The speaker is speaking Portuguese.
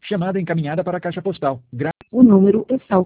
Chamada encaminhada para a caixa postal. O número está